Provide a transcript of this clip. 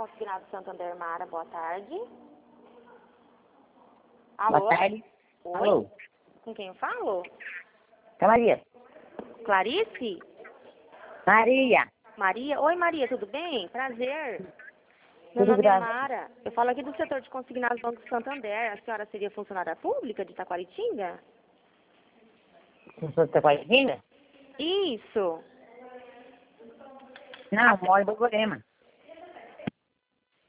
Consignado Santander Mara, boa tarde. Alô? Boa tarde. Oi? Alô? Com quem eu falo? É Maria. Clarice? Maria. Maria? Oi, Maria, tudo bem? Prazer. Meu Tudo nome é bem? Mara. Eu falo aqui do setor de consignados do Banco Santander. A senhora seria funcionária pública de Taquaritinga? Você tá com a Isso. Não, moro em Borborema.